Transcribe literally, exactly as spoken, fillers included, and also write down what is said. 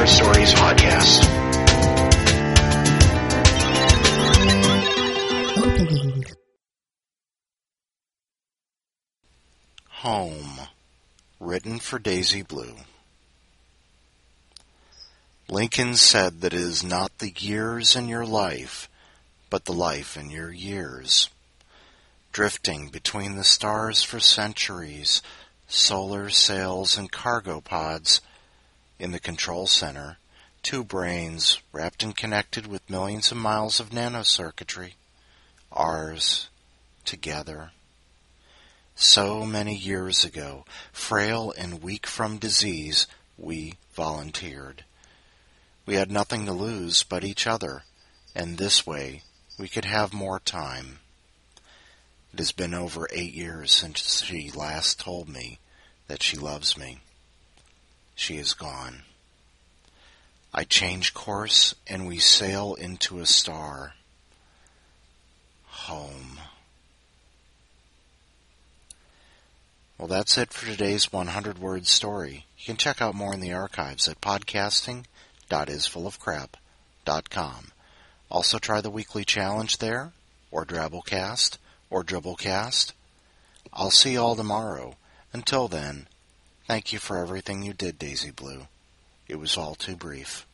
Word Stories podcast. Opening. Home, written for Daisy Blue. Lincoln said that it is not the years in your life, but the life in your years. Drifting between the stars for centuries, solar sails and cargo pods. In the control center, two brains wrapped and connected with millions of miles of nanocircuitry. Ours, together. So many years ago, frail and weak from disease, we volunteered. We had nothing to lose but each other, and this way we could have more time. It has been over eight years since she last told me that she loves me. She is gone. I change course and we sail into a star. Home. Well, that's it for today's one hundred word story. You can check out more in the archives at podcasting dot is full of crap dot com. Also try the weekly challenge there, or Drabblecast, or Dribblecast. I'll see you all tomorrow. Until then, thank you for everything you did, Daisy Blue. It was all too brief.